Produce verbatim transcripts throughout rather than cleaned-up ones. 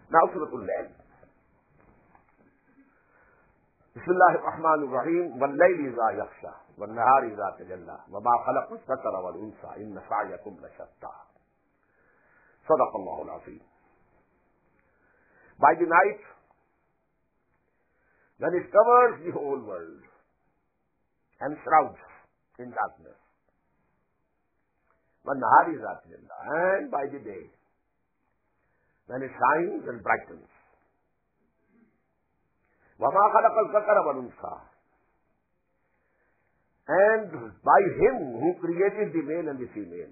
Now Surah Al-Layl. Bismillahir Rahmanir Rahim. Wal-layli idha yaghsha, wan-nahari idha tajalla, wa ma khalaqa adh-dhakara wal-untha, inna sa'yakum lashatta. Sadaqallahu al-azim. By the night, when it covers the whole world and shrouds in darkness, wan-nahari idha tajalla, and by the day, when it shines and brightens. وَمَا خَلَقَ الذَّكَرَ وَالْأُنثَى, and by him who created the male and the female,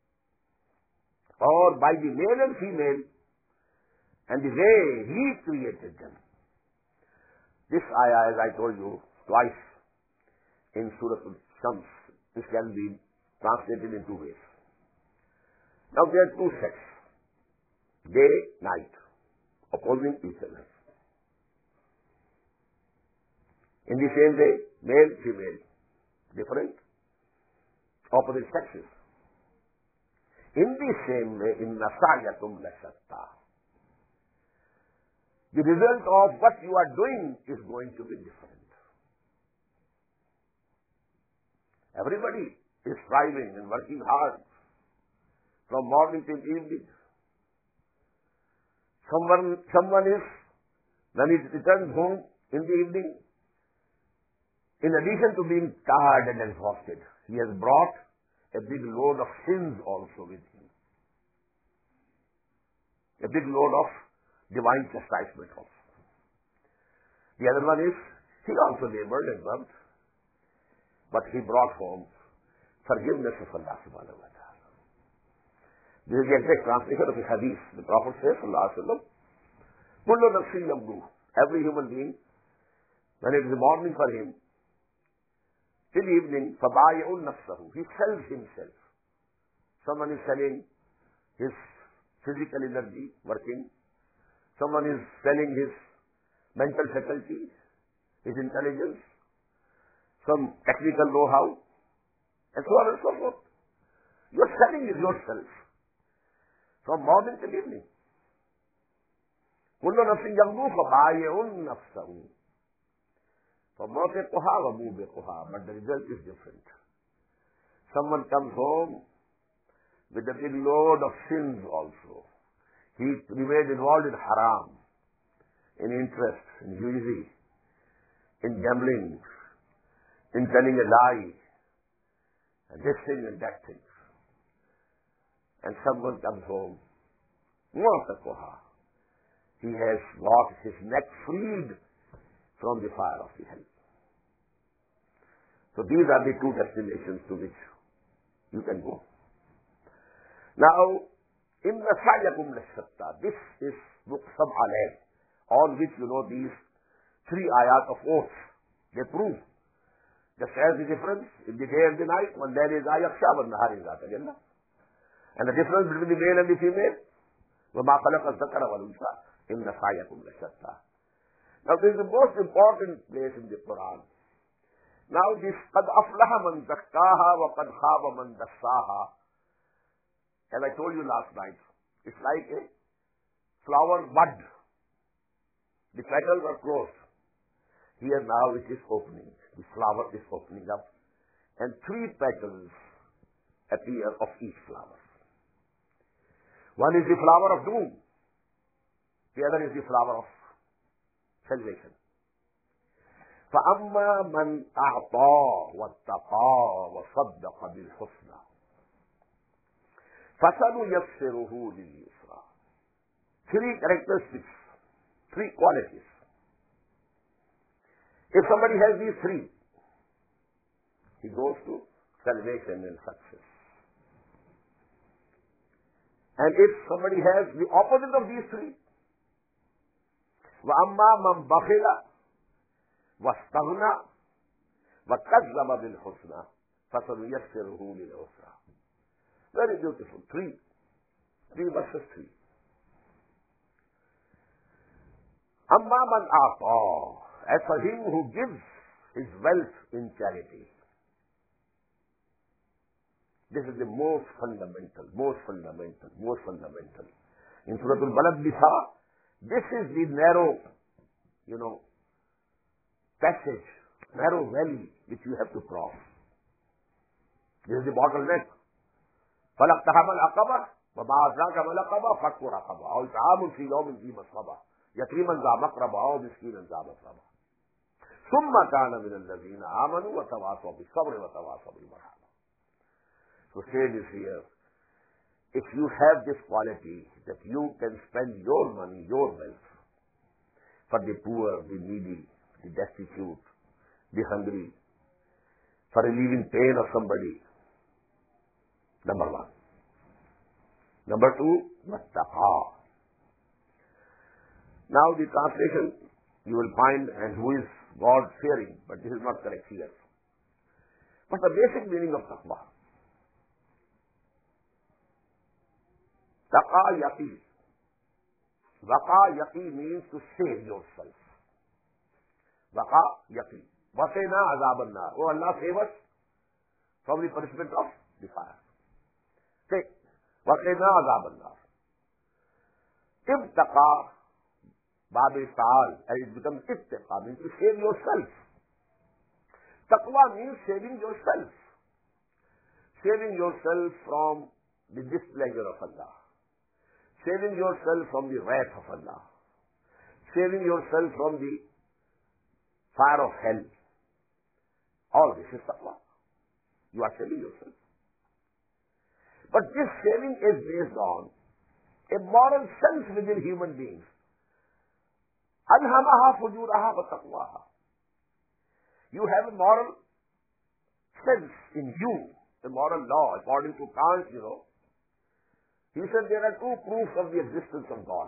or by the male and female, and the way he created them. This ayah, as I told you twice in Surah Al-Shams, this can be translated in two ways. Now there are two sects, day, night, opposing each other. In the same way, male, female, different, opposite sexes. In the same way, inna sa'yakum lashatta. The result of what you are doing is going to be different. Everybody is striving and working hard from morning till evening. Someone, someone is, when he returns home in the evening, in addition to being tired and exhausted, he has brought a big load of sins also with him. A big load of divine chastisement also. The other one is, he also labored and worked, but he brought home forgiveness of Allah subhanahu wa ta'ala. This is the exact translation of the hadith. The Prophet says, sallallahu alaihi wasallam, kullu nafsin yamdu, every human being, when it is the morning for him, till evening, فَبَايِعُ نَفْسَهُ, he sells himself. Someone is selling his physical energy, working. Someone is selling his mental faculty, his intelligence, some technical know-how, and so on and so forth. You are selling yourself from morning till evening. كُلُّ نَفْسٍ يَغْدُو فَبَايِعُ نَفْسَهُ. فَمَوْتِقُهَا وَمُوبِقُهَا, but the result is different. Someone comes home with a big load of sins also. He remained involved in haram, in interest, in usury, in gambling, in telling a lie, and this thing and that thing. And someone comes home, مُوَتَقُهَا, he has got his neck freed from the fire of the hell. So these are the two destinations to which you can go. Now, inna sa'yakum lashatta, this is Muqsam alayh, on which you know these three ayat of oaths. They prove just as the difference in the day and the night, one day is ayaksha, one nahar is atajalla. And the difference between the male and the female, وَمَا خَلَقَ الذَّكَرَ وَالْأُنثَى إِنَّ سَعْيَكُمْ لَشَتَّى. Now this is the most important place in the Quran. Now this قَدْ أَفْلَحَ مَنْ زَكَّاهَا وَقَدْ خَابَ مَنْ دَسَّاهَا. As I told you last night, it's like a flower bud. The petals are closed. Here now it is opening. The flower is opening up. And three petals appear of each flower. One is the flower of doom. The other is the flower of salvation. فَأَمَّا مَنْ أَعْطَى وَاتَّقَى وَصَدَّقَ بِالْحُسْنَى فَسَنُيَسِّرُهُ لِلْيُسْرَى. Three characteristics, three qualities. If somebody has these three, he goes to salvation and success. And if somebody has the opposite of these three, وَأَمَّا مَنْ بَخِلَ وَاسْتَغْنَى وَكَذَّبَ بِالْحُسْنَى فَسَنُيَسِّرُهُ لِلْعُسْرَى. Very beautiful. Three. Three verses three. أَمَّا مَنْ أَعْطَى, as for him who gives his wealth in charity. This is the most fundamental, most fundamental, most fundamental. In Surah Al-Balad we saw This is the narrow, you know, passage, narrow valley which you have to cross. This is the bottleneck. فَلَقْتَحَمَ الْعَقَبَةَ وَمَا أَدْرَاكَ مَا الْعَقَبَةُ فَكُّ رَقَبَةٍ أَوْ إِطْعَامٌ فِي يَوْمٍ ذِي مَسْغَبَةٍ يَتِيمًا ذَا مَقْرَبَةٍ أَوْ مِسْكِينًا ذَا مَتْرَبَةٍ ثُمَّ كَانَ مِنَ الَّذِينَ آمَنُوا وَتَوَاصَوْا بِالصَّبْرِ وَتَوَاصَوْا بِالْمَرْحَمَةِ. So say this here. If you have this quality that you can spend your money, your wealth, for the poor, the needy, the destitute, the hungry, for relieving pain of somebody, number one. Number two, wattaqa. Now the translation you will find, and who is God fearing, but this is not correct here. But the basic meaning of taqwa. Taqa yaqi. Waqa yaqi means to save yourself. Waqa yaqi. Waqina azab an-nar. Oh Allah, save us from the punishment of the fire. Say, waqina azab an-nar. Ibtaqa, Bab Ta'al, and it becomes ittiqa, means to save yourself. Taqwa means saving yourself. Saving yourself from the displeasure of Allah. Saving yourself from the wrath of Allah. Saving yourself from the fire of hell. All this is taqwa. You are saving yourself. But this saving is based on a moral sense within human beings. Alhamaha fujuraha wa taqwaha. You have a moral sense in you, a moral law, according to Kant, you know. He said there are two proofs of the existence of God.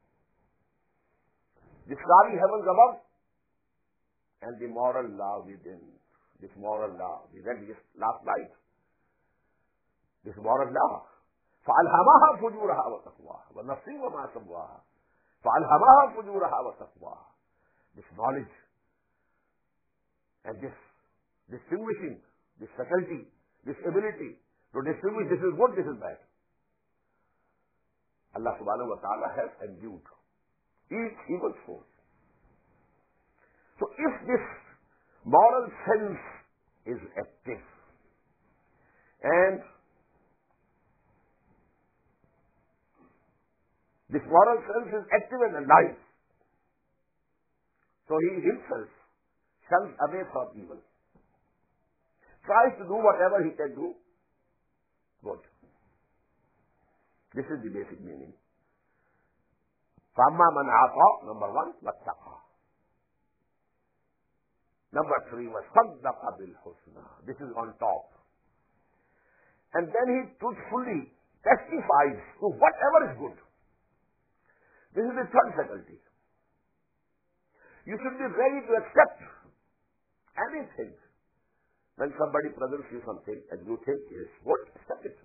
The starry heavens above and the moral law within. This moral law, we read this last night. This moral law. فَأَلْهَمَهَا فُجُورَهَا وَتَقْوَاهَا وَنَفْسٍ وَمَا سَوَّاهَا فَأَلْهَمَهَا فُجُورَهَا وَتَقْوَاهَا. This knowledge and this distinguishing, this faculty, this ability to distinguish this is good, this is bad. Allah subhanahu wa ta'ala has endued each evil force. So if this moral sense is active and this moral sense is active and alive, so he himself shuns away from evil, tries to do whatever he can do good. This is the basic meaning. فَأَمَّا مَنْ أَعْطَى, number one, وَاتَّقَى. Number three, وَصَدَّقَ بِالْحُسْنَى. This is on top. And then he truthfully testifies to whatever is good. This is the third faculty. You should be ready to accept anything. When somebody presents you something and you think is good, accept it.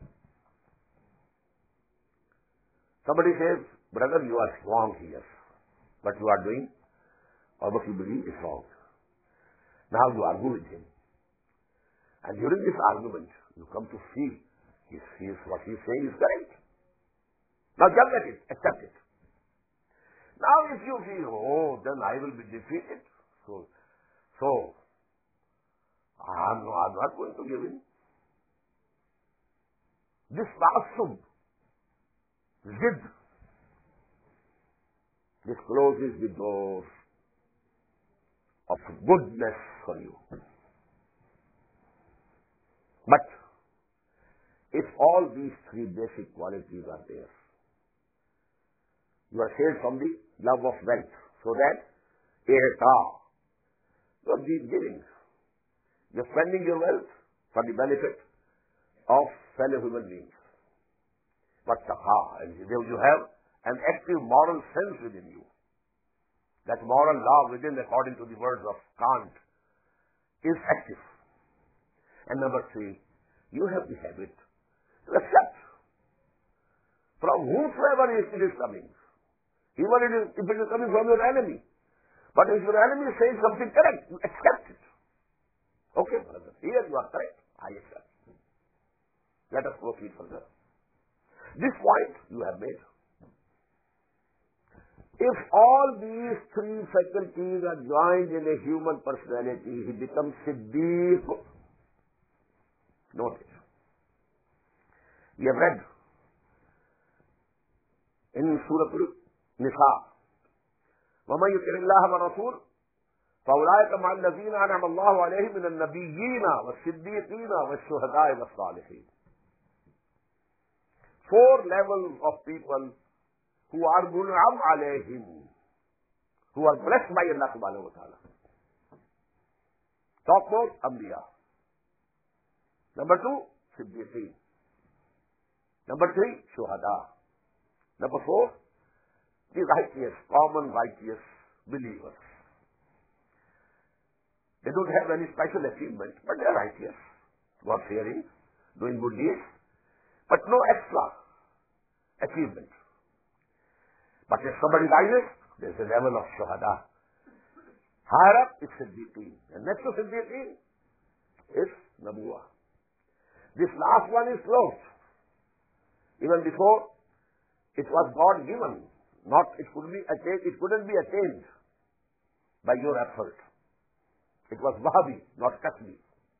Somebody says, brother, you are wrong here. What you are doing or what you believe is wrong. Now you argue with him. And during this argument, you come to feel he feels what he is saying is correct. Now jump at it, accept it. Now if you feel, oh, then I will be defeated. So, so I'm, I'm not going to give in. This ta'assub, Zid, this closes the doors of goodness for you. But if all these three basic qualities are there, you are saved from the love of wealth, so that ihta, you are giving. You are spending your wealth for the benefit of fellow human beings. Wattaqa, and you have an active moral sense within you. That moral law within, according to the words of Kant, is active. And number three, you have the habit to accept from whomsoever it is coming. Even it is, if it is coming from your enemy. But if your enemy says something correct, you accept it. Okay, brother, here you are correct, I accept. Let us proceed further. This point you have made. If all these three faculties are joined in a human personality, he becomes Siddiq. Notice. We have read in Surah Al-Nisa, وَمَنْ يُطِعِ اللَّهَ وَرَسُولَهُ فَأُولَٰئِكَ مَعَ الَّذِينَ أَنْعَمَ اللَّهُ عَلَيْهِم مِّنَ النَّبِيِّينَ وَالصِّدِّيقِينَ وَالشُّهَدَاءِ وَالصَّالِحِينَ. Four levels of people who are mun'am alayhim, who are blessed by Allah subhanahu wa ta'ala. Topmost, Anbiya. Number two, Siddiqeen. Number three, Shuhada. Number four, the righteous, common righteous believers. They don't have any special achievement, but they are righteous. God fearing, doing good deeds, but no extra achievement. But if somebody rises, there is a level of Shuhada. Higher up is Siddiqeen. And next to Siddiqeen is Nabuwa. This last one is closed. Even before, it was God given. Not, it could be attained, it couldn't be attained by your effort. It was Wahabi, not Kasbi.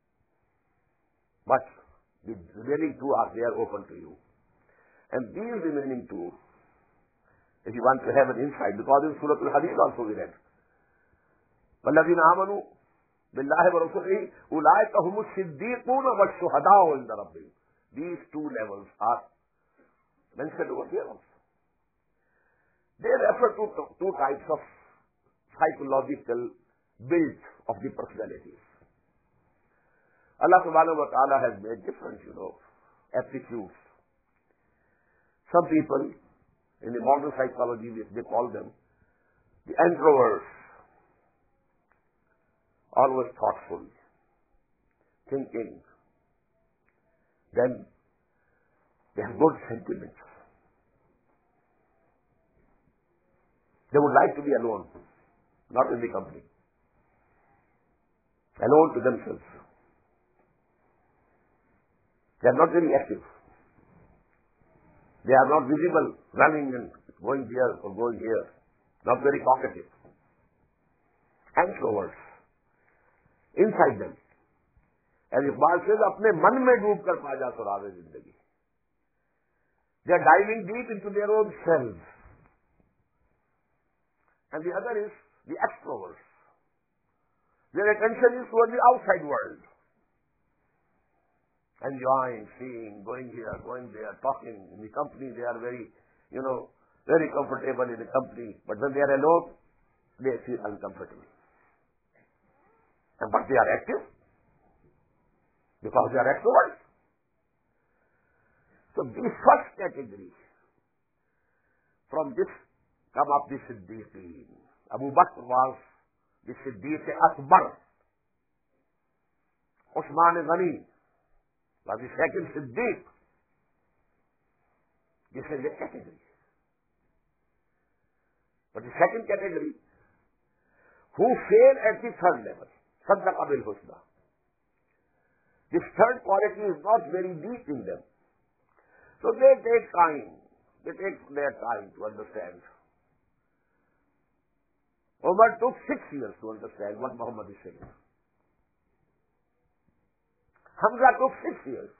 But the remaining two are there open to you. And these remaining two, if you want to have an insight, because in Surah Al-Hadid also we read, وَالَّذِينَ آمَنُوا بِاللَّهِ وَرَسُولِهِ أُولَٰئِكَ هُمُ الصِّدِّيقُونَ وَالشُّهَدَاءُ عِندَ رَبِّهِمْ. These two levels are mentioned over here also. They refer to two types of psychological build of the personalities. Allah subhanahu wa ta'ala has made different, you know, aptitudes. Some people, in the modern psychology, they call them the introverts, always thoughtful, thinking. Then they have good sentiments. They would like to be alone, not in the company. Alone to themselves. They are not very active. They are not visible, running and going here or going here. Not very talkative. Introverts. Inside them. As Iqbal says, अपने मन में डूब कर पा जा सुराग जिंदगी. They are diving deep into their own selves. And the other is the extroverts. Their attention is toward the outside world. Enjoying, seeing, going here, going there, talking. In the company, they are very, you know, very comfortable in the company. But when they are alone, they feel uncomfortable. And but they are active because they are extroverts. So the first category, from this come up the Siddiqeen. Abu Bakr was the Siddiq Akbar. Uthman Ghani was the second Siddiq. This is the category. But the second category, who fail at the third level, Saddaqa bil Husna. This third quality is not very deep in them. So they take time. They take their time to understand. Umar took six years to understand what Muhammad is saying. Hamza took six years.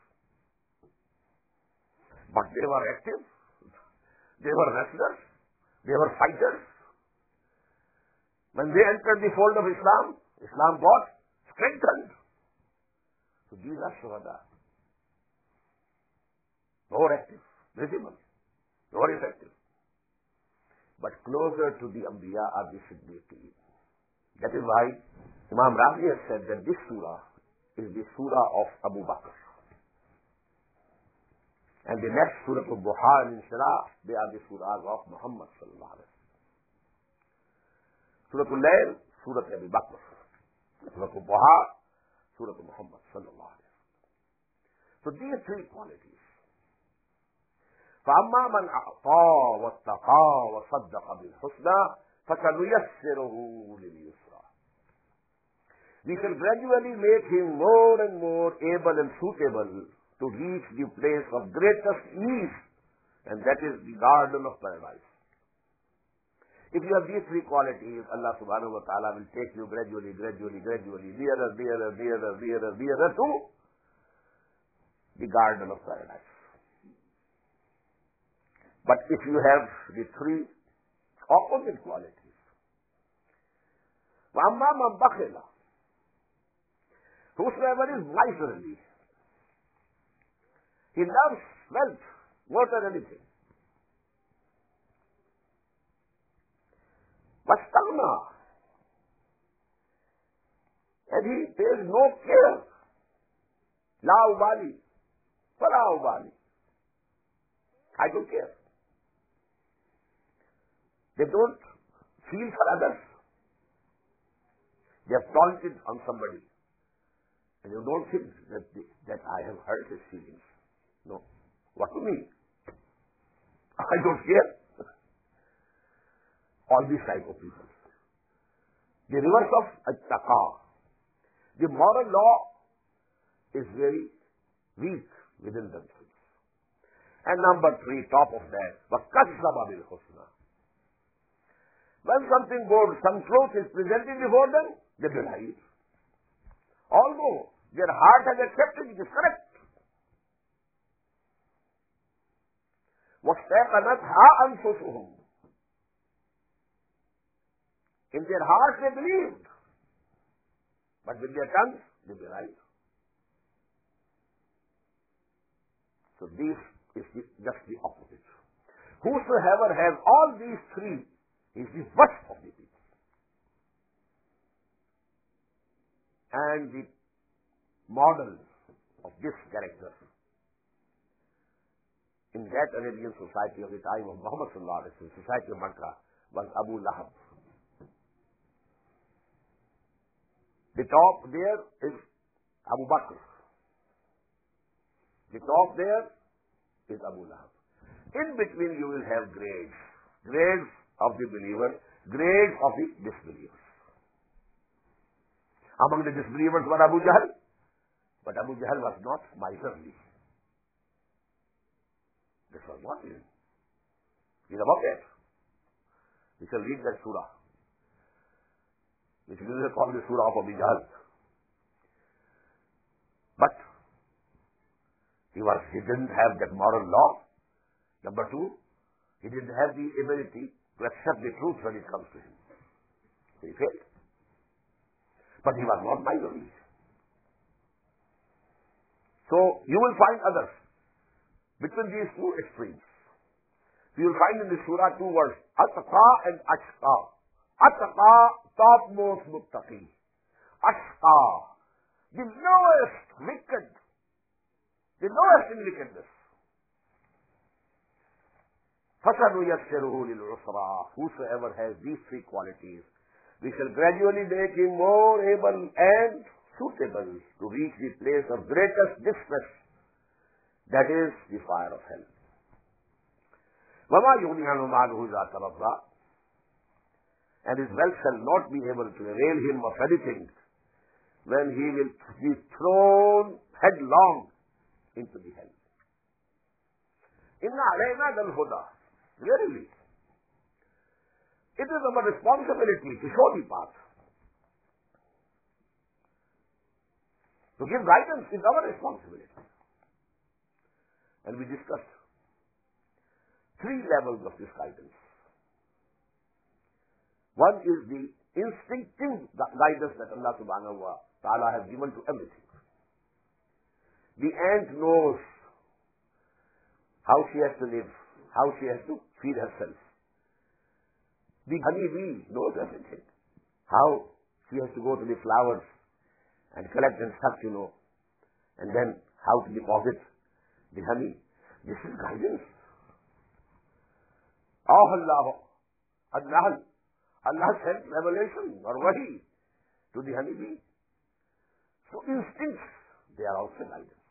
But they were active. They were wrestlers. They were fighters. When they entered the fold of Islam, Islam got strengthened. So these are Shuhada. More active, visible, more effective. But closer to the Anbiya are the Siddiqeen. That is why Imam Razi has said that this surah is the surah of Abu Bakr. And the next surah of Duha and Inshirah, they are the surahs of Muhammad sallallahu alaihi wasallam. Surah Al-Layl, surah Abu Bakr. Surah Duha, surah Muhammad sallallahu alaihi wasallam. So these three qualities. فَأَمَّا مَنْ أَعْطَى وَاتَّقَى وَصَدَّقَ بِالْحُسْنَى فَسَنُيَسِّرُهُ لِلْيُسْرَى. We shall gradually make him more and more able and suitable to reach the place of greatest ease, and that is the garden of paradise. If you have these three qualities, Allah subhanahu wa ta'ala will take you gradually, gradually, gradually, nearer, nearer, nearer, nearer, nearer to the garden of paradise. But if you have the three opposite qualities, وَأَمَّا مَنْ بَخِلَ, whosoever is miserly, he loves wealth more than anything. وَاسْتَغْنَى, and he pays no care. لَا أُبَالِي فَلَا أُبَالِي, I don't care. They don't feel for others. They have taunted on somebody. And you don't think that, the, that I have hurt his feelings. No. What do you mean? I don't care. All these type of people. The reverse of at-taqa. The moral law is very weak within themselves. And number three, top of that, وَكَذَّبَ بِالْحُسْنَى. When something good, some truth is presented before them, they deny it. Although their heart has accepted it is correct. وَاسْتَيْقَنَتْهَا أَنفُسُهُمْ. In their hearts they believed, but with their tongues they denied. So this is the, just the opposite. Whosoever has all these three is the worst of the people. And the model of this character in that Arabian society of the time of Muhammad sallallahu alaihi wasallam, society of Makkah, was Abu Lahab. The top there is Abu Bakr. The top there is Abu Lahab. In between you will have grades. Grades of the believer, grades of the disbelievers. Among the disbelievers were Abu Jahl, but Abu Jahl was not miserly. This was not him. He's about that. We shall read that surah, which is called the surah of Abu Jahl. But he was, he didn't have that moral law. Number two, he didn't have the ability to accept the truth when it comes to him. So he failed. But he was not miserly. So you will find others between these two extremes. You will find in the surah two words, Atqa and Ashqa. Atqa, topmost muttaqi. Ashqa, the lowest wicked, the lowest in wickedness. فَسَنُيَسِّرُهُ لِلْعُسْرَى. Whosoever has these three qualities, we shall gradually make him more able and suitable to reach the place of greatest distress, that is the fire of hell. وَمَا يُغْنِي عَنْهُ مَالُهُ إِذَا تَرَضَّى. And his wealth shall not be able to avail him of anything when he will be thrown headlong into the hell. إِنَّ عَلَيْنَا لَلْهُدَى. Verily, it is our responsibility to show the path. To give guidance is our responsibility. And we discussed three levels of this guidance. One is the instinctive guidance that Allah subhanahu wa ta'ala has given to everything. The ant knows how she has to live, how she has to feed herself. The honeybee knows everything. How she has to go to the flowers and collect and suck, you know, and then how to deposit the honey. This is guidance. Oh Allah, Allah, Allah sent revelation or wahi to the honeybee. So instincts, they are also guidance.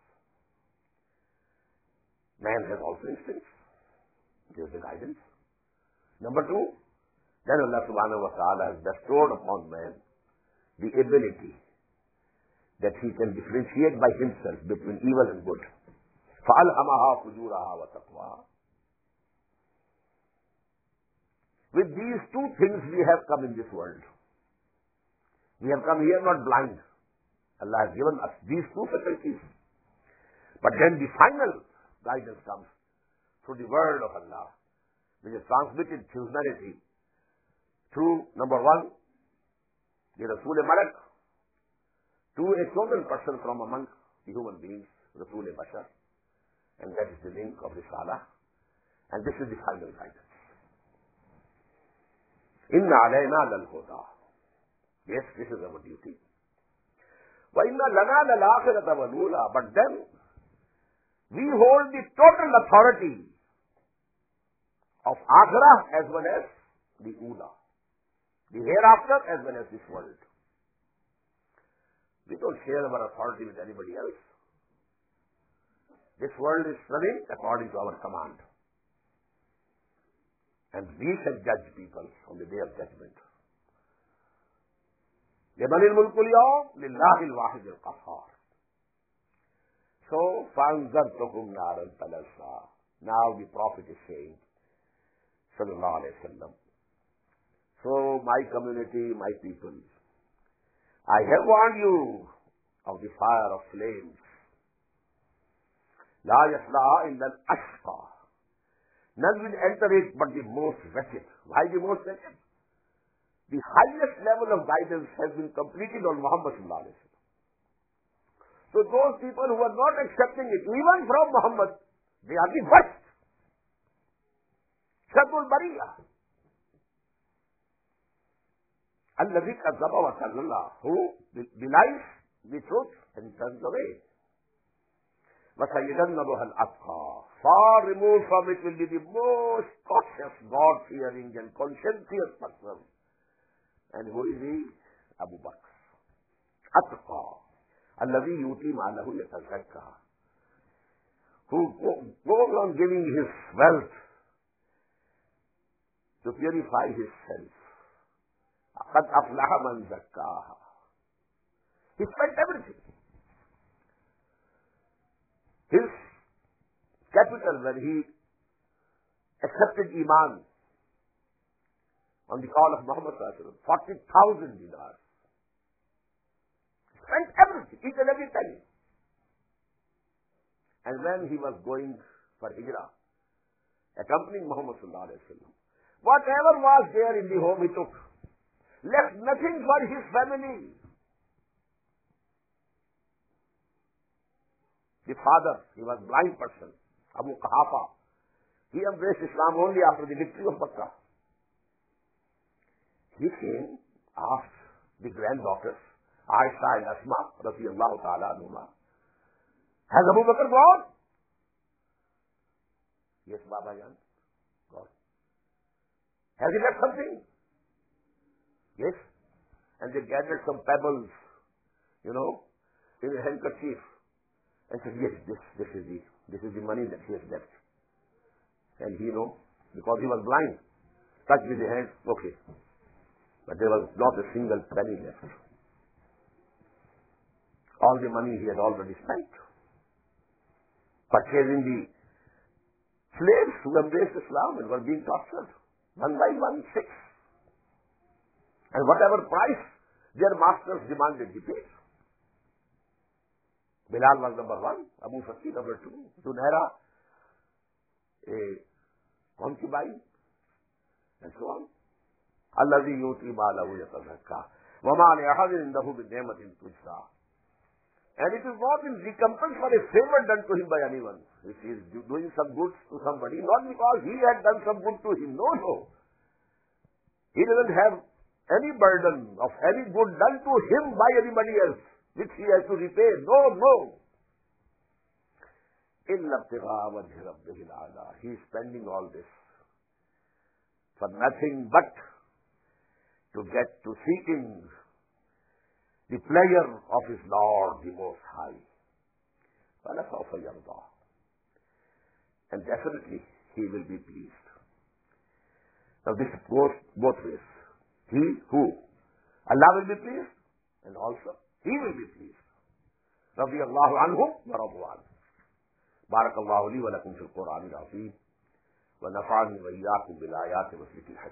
Man has also instincts. There is a guidance. Number two, then Allah subhanahu wa ta'ala has bestowed upon man the ability that he can differentiate by himself between evil and good. فَأَلْهَمَهَا فُجُورَهَا وَتَقْوَاهَا. With these two things we have come in this world. We have come here not blind. Allah has given us these two faculties. But then the final guidance comes through the word of Allah, which is transmitted through humanity, through, number one, the Rasul Malak, to a chosen person from among the human beings, Rasul Bashar, and that is the link of Risala, and this is the final guidance. Inna alayna lal huda. Yes, this is our duty. Wa inna lana lal akhirata wal ula. But then we hold the total authority of akhirah as well as the ula, the hereafter as well as this world. We don't share our authority with anybody else. This world is running according to our command. And we can judge people on the day of judgment. لِمَنِ الْمُلْكُ الْيَوْمِ لِلَّهِ الْوَاحِدِ الْقَهَّارِ. So, فَأَنْذَرْتُكُمْ نَارًا تَلَظَّى. Now the Prophet is saying, sallallahu alayhi wa sallam, so my community, my people, I have warned you of the fire of flames. لَا يَصْلَهَا إِلَّا الْأَشْقَى. None will enter it but the most wretched. Why the most wretched? The highest level of guidance has been completed on Muhammad sallallahu alaihi wasallam. So those people who are not accepting it, even from Muhammad, they are the worst. Sharrul Bariyah. Alladhi kazzaba wa tawalla, who belies the truth and turns away. وَسَيَجَنَّبُهَا الْأَتْقَى. Far removed from it will be the most cautious, God-fearing and conscientious person. And who is he? Abu Bakr. Atqa. Alladhi yuti ma'alahu yatazakka. Who goes on giving his wealth to purify his self. قَدْ أَفْلَحَ مَنْ زَكَّاهَا. He spent everything. His capital, when he accepted Iman on the call of Muhammad sallallahu alaihi wasallam, forty thousand dinars. Spent everything, each and every penny. And when he was going for Hijrah, accompanying Muhammad sallallahu alaihi wasallam, whatever was there in the home he took, left nothing for his family. The father, he was a blind person, Abu Qahafa. He embraced Islam only after the victory of Makkah. He came, asked the granddaughters, Aisha and Asma, radiyallahu ta'ala anhuma, has Abu Bakr gone? Yes, Baba Jan, gone. Has he left something? Yes. And they gathered some pebbles, you know, in a handkerchief. And said, yes, this, this is the, this is the money that he has left. And he, you know, because he was blind, touched with the hand, okay. But there was not a single penny left. All the money he had already spent. Purchasing the slaves who embraced Islam and were being tortured. One by one, six. And whatever price their masters demanded, he paid. Bilal was number one, Abu Fasi number two, Zunaira, a concubine, and so on. Alladhi yuti ma'alahu yatazakka. Wa ma li'ahadin indahu bi'ni'matin tujza. And it is not in recompense for a favor done to him by anyone. If he is doing some good to somebody, not because he had done some good to him. No, no. He doesn't have any burden of any good done to him by anybody else, which he has to repay. No, no. Illa ibtigha wajhi rabbihi al-a'la. He is spending all this for nothing but to get to seeking the pleasure of his Lord, the Most High. فَلَسَوْفَ يَرْضَى. And definitely he will be pleased. Now this goes both ways. He who? Allah will be pleased, and also he will be pleased. رضي الله عنهم ورضوا عنه. بارك الله لي ولكم في القرآن العظيم ونفعني وإياكم بالآيات والذكر الحكيم.